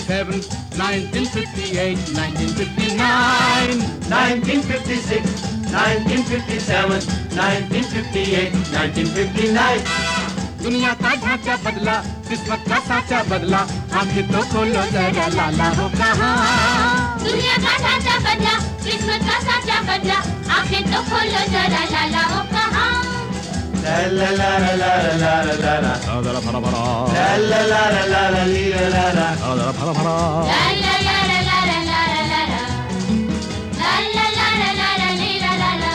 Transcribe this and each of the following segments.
1957, 1958, 1959, 1956, 1957, 1958, 1959. दुनिया का ढांचा बदला, किस्मत का साचा बदला, आंखें तो खोलो जरा लाला हो कहाँ। दुनिया का ढांचा बदला, किस्मत का साचा बदला, आंखें तो खोलो जरा लाला हो कहाँ। La la la la la la la la la. La la la la la la la la la. La la la la la la la la la la. La la la la la la la la la.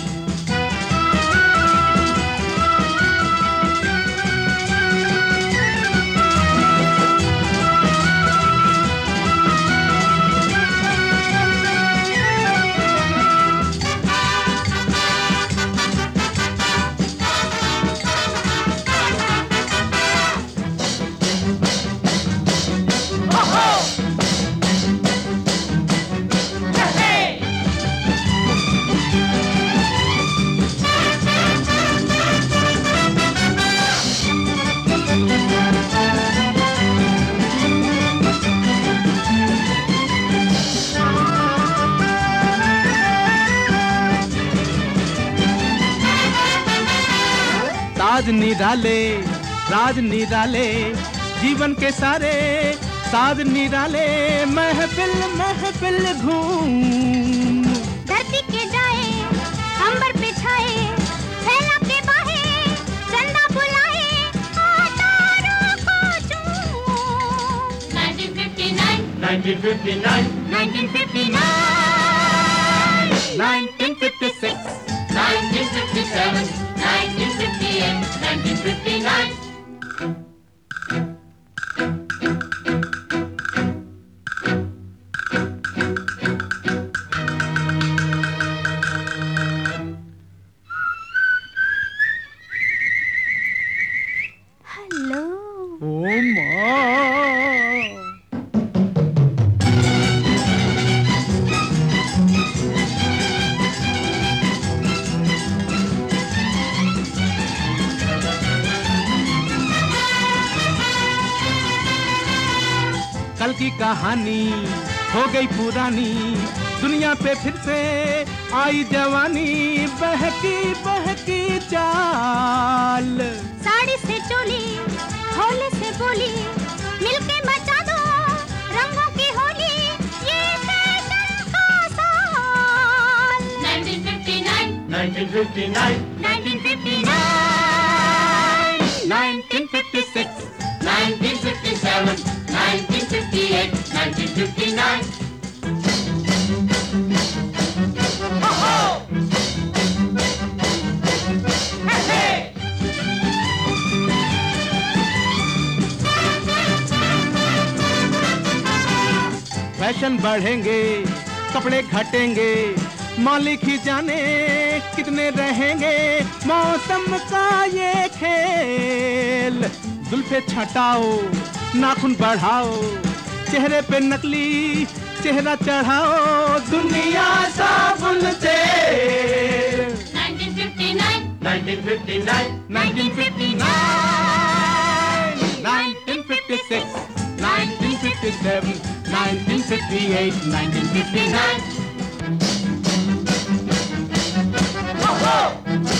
ताज निराले, राज निराले, जीवन के सारे साज निराले, महफिल महफिल घूम। धरती के जाए, अंबर पे छाए, फैला के बाहे, चंदा बुलाए, तारों को चूम। 1959, 1959, 1959, 1956, 1957, 1958, 1959. Hello. Oh my! कल की कहानी हो गई पुरानी, दुनिया पे फिर से आई जवानी, बहकी बहकी चाल। साड़ी से चोली, होली से बोली, मिलके मचा दो रंगों की होली, ये फैशन का साल। 1959, 1959, 1959, 1956, 1957, 1958, 1959. फैशन बढ़ेंगे, कपड़े घटेंगे, मालिक ही जाने कितने रहेंगे, मौसम का ये खेल। जुल्फे छटाओ, नाखून बढ़ाओ, चेहरे पे नकली चेहरा चढ़ाओ, दुनिया साबुन से। 1959, 1959, 1959, 1956, 1957, 1958, 1959.